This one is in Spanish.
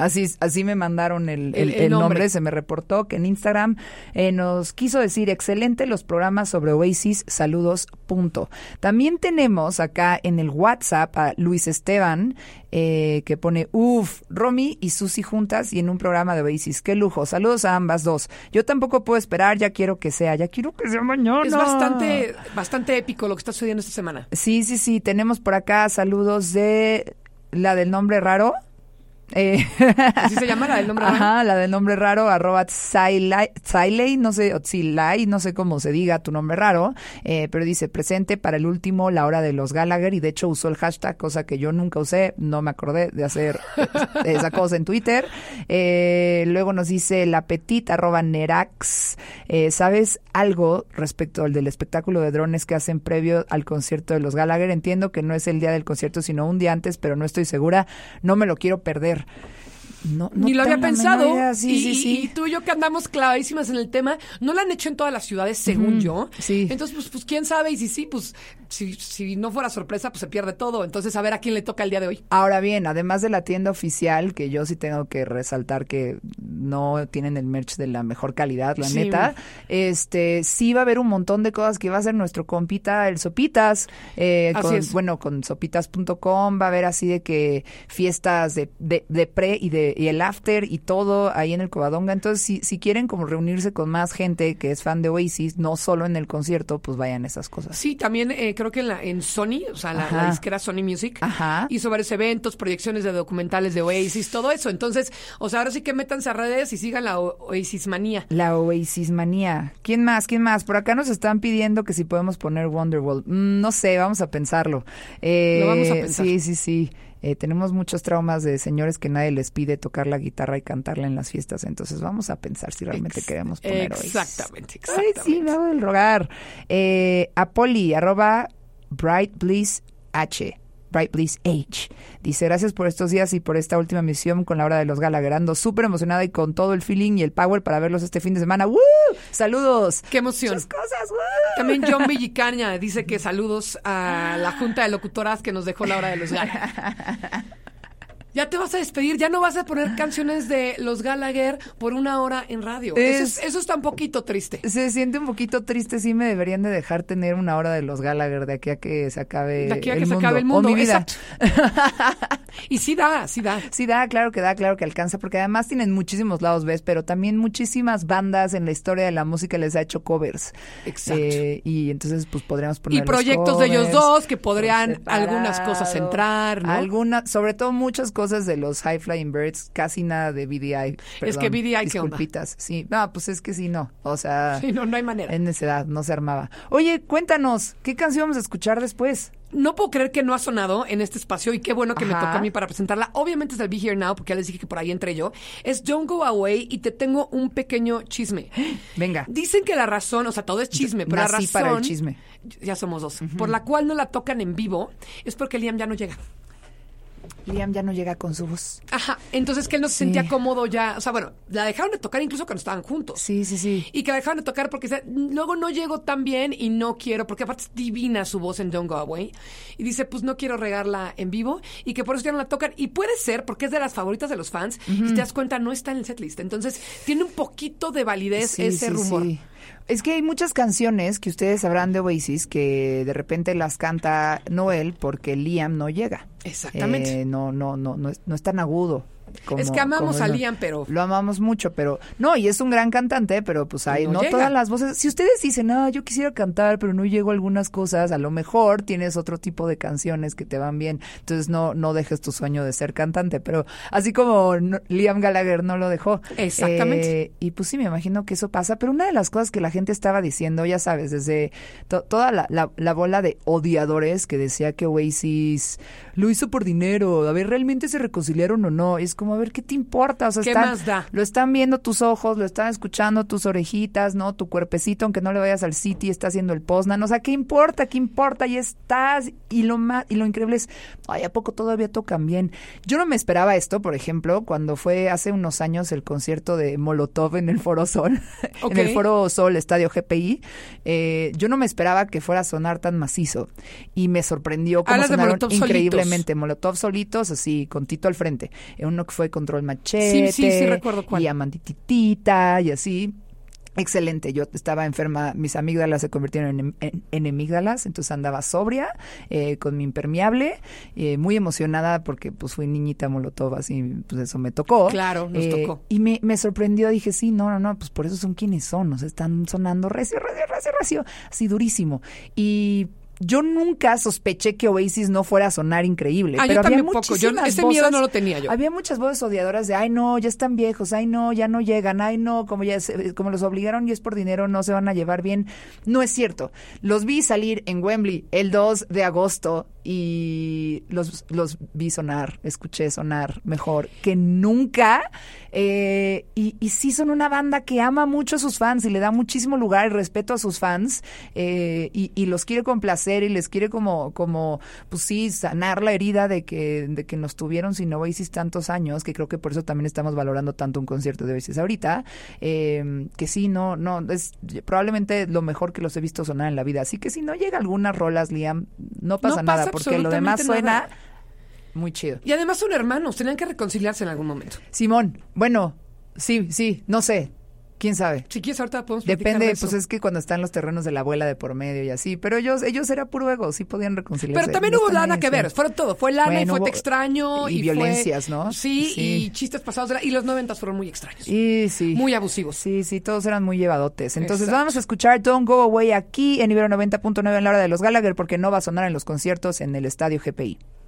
Así me mandaron el nombre, se me reportó que en Instagram nos quiso decir, excelente los programas sobre Oasis, saludos, punto. También tenemos acá en el WhatsApp a Luis Esteban, que pone, Romy y Susi juntas y en un programa de Oasis, qué lujo, saludos a ambas dos. Yo tampoco puedo esperar, ya quiero que sea mañana. Es bastante épico lo que está sucediendo esta semana. Sí, tenemos por acá saludos de la del nombre raro. ¿Así se llama la del nombre raro? Ajá, la del nombre raro, @Tsailey, no sé, o Tsilay, no sé cómo se diga tu nombre raro, pero dice, presente para el último, la hora de los Gallagher, y de hecho usó el hashtag, cosa que yo nunca usé, no me acordé de hacer esa cosa en Twitter. Luego nos dice la petit, @Nerax, ¿sabes algo respecto al del espectáculo de drones que hacen previo al concierto de los Gallagher? Entiendo que no es el día del concierto, sino un día antes, pero no estoy segura, no me lo quiero perder. No Ni lo había pensado. Sí. Y tú y yo que andamos clavadísimas en el tema, no lo han hecho en todas las ciudades, según yo. Sí. Entonces, pues quién sabe, y si no fuera sorpresa, pues se pierde todo. Entonces, a ver a quién le toca el día de hoy. Ahora bien, además de la tienda oficial, que yo sí tengo que resaltar que no tienen el merch de la mejor calidad, la neta, sí va a haber un montón de cosas que va a hacer nuestro compita, el Sopitas, con sopitas.com, va a haber así de que fiestas de pre y el after y todo ahí en el Covadonga. Entonces, si quieren como reunirse con más gente que es fan de Oasis, no solo en el concierto, pues vayan a esas cosas. Sí, también creo que en Sony, o sea, la disquera Sony Music, hizo varios eventos, proyecciones de documentales de Oasis, todo eso. Entonces, o sea, ahora sí que métanse a redes y sigan la Oasis Manía. La Oasis Manía. ¿Quién más? Por acá nos están pidiendo que si podemos poner Wonderwall. No sé, vamos a pensarlo. Lo vamos a pensar. Sí. Tenemos muchos traumas de señores que nadie les pide tocar la guitarra y cantarla en las fiestas, entonces vamos a pensar si realmente queremos poner Oasis. Exactamente. Ay, sí, me hago del rogar. Apoli, @BrightBlissH. Bright Bliss H. Dice, gracias por estos días y por esta última misión con la hora de los Gallagher. Ando súper emocionada y con todo el feeling y el power para verlos este fin de semana. ¡Woo! ¡Saludos! ¡Qué emoción! Muchas cosas. ¡Woo! También John Villicaña dice que saludos a la Junta de Locutoras que nos dejó la hora de los Gallagher. Ya te vas a despedir, ya no vas a poner canciones de los Gallagher por 1 hora en radio. Eso está un poquito triste. Se siente un poquito triste, sí me deberían de dejar tener 1 hora de los Gallagher de aquí a que se acabe el mundo. O mi vida. Y sí da. Sí da, claro que alcanza, porque además tienen muchísimos lados B, pero también muchísimas bandas en la historia de la música les ha hecho covers. Exacto. Y entonces pues podríamos poner y proyectos de ellos dos que podrían algunas cosas entrar, ¿no? Sobre todo muchas cosas de los High Flying Birds, casi nada de BDI. Perdón, es que BDI, disculpitas. Sí, no, pues es que sí, no. O sea, sí, no hay manera. En esa edad no se armaba. Oye, cuéntanos, ¿qué canción vamos a escuchar después? No puedo creer que no ha sonado en este espacio y qué bueno que me toca a mí para presentarla. Obviamente es el Be Here Now, porque ya les dije que por ahí entré yo. Es Don't Go Away y te tengo un pequeño chisme. Venga. Dicen que la razón, o sea, todo es chisme, pero la razón... para el chisme. Ya somos dos. Por la cual no la tocan en vivo es porque Liam ya no llega. Liam ya no llega con su voz. Ajá, entonces que él no se sentía cómodo ya. O sea, bueno, la dejaron de tocar incluso cuando estaban juntos. Sí. Y que la dejaron de tocar porque luego no llego tan bien y no quiero, porque aparte es divina su voz en Don't Go Away. Y dice, pues no quiero regarla en vivo y que por eso ya no la tocan. Y puede ser porque es de las favoritas de los fans y si te das cuenta no está en el setlist. Entonces tiene un poquito de validez ese rumor. Sí. Es que hay muchas canciones que ustedes sabrán de Oasis que de repente las canta Noel porque Liam no llega. Exactamente. No es tan agudo. Es que amamos a Liam, pero... Lo amamos mucho, pero... No, y es un gran cantante, pero pues hay no todas las voces... Si ustedes dicen, yo quisiera cantar, pero no llego a algunas cosas, a lo mejor tienes otro tipo de canciones que te van bien. Entonces no dejes tu sueño de ser cantante, pero así como Liam Gallagher no lo dejó. Exactamente. Y pues sí, me imagino que eso pasa, pero una de las cosas que la gente estaba diciendo, ya sabes, desde toda la bola de odiadores que decía que Oasis lo hizo por dinero, a ver, ¿realmente se reconciliaron o no? Es como, a ver, ¿qué te importa? O sea, ¿qué más da? Lo están viendo tus ojos, lo están escuchando tus orejitas, ¿no? Tu cuerpecito, aunque no le vayas al City, está haciendo el Poznan. O sea, ¿qué importa? Y estás. Y lo increíble es, ¿a poco todavía tocan bien? Yo no me esperaba esto, por ejemplo, cuando fue hace unos años el concierto de Molotov en el Foro Sol, en el Foro Sol, Estadio GPI. Yo no me esperaba que fuera a sonar tan macizo. Y me sorprendió cómo sonaron increíblemente. Molotov solitos, así, con Tito al frente. Uno fue Control Machete. Sí, recuerdo cuál. Y Amandititita y así. Excelente, yo estaba enferma, mis amígdalas se convirtieron en amígdalas, entonces andaba sobria, con mi impermeable, muy emocionada porque pues fui niñita molotov, así, pues eso me tocó. Claro, nos tocó. Y me sorprendió, dije, sí, no, pues por eso son quienes son, o sea, están sonando recio, así durísimo. Y yo nunca sospeché que Oasis no fuera a sonar increíble. Pero yo había también poco. Ese miedo no lo tenía yo. Había muchas voces odiadoras de, ay no, ya están viejos, ay no, ya no llegan, ay no, como los obligaron y es por dinero, no se van a llevar bien. No es cierto. Los vi salir en Wembley el 2 de agosto y los vi sonar, escuché sonar mejor que nunca. Y sí son una banda que ama mucho a sus fans y le da muchísimo lugar y respeto a sus fans, y los quiere complacer y les quiere como pues sí, sanar la herida de que nos tuvieron sin Oasis tantos años, que creo que por eso también estamos valorando tanto un concierto de Oasis ahorita, que sí, no, es probablemente lo mejor que los he visto sonar en la vida. Así que si no llega algunas rolas, Liam, no pasa nada, porque lo demás suena muy chido. Y además son hermanos, tenían que reconciliarse en algún momento. Simón, bueno, sí, no sé. ¿Quién sabe? Si quieres, ahorita podemos platicar Depende, de eso. pues es que cuando están los terrenos de la abuela de por medio y así, pero ellos era puro ego, sí podían reconciliarse. Pero también hubo lana que ver, fueron todo, fue lana, bueno, y fue Te Extraño. Y violencias, fue, ¿no? Sí, y chistes pasados, y los 90 fueron muy extraños. Y sí. Muy abusivos. Sí, todos eran muy llevadotes. Entonces vamos a escuchar Don't Go Away aquí en Ibero 90.9 en la hora de los Gallagher, porque no va a sonar en los conciertos en el Estadio GPI.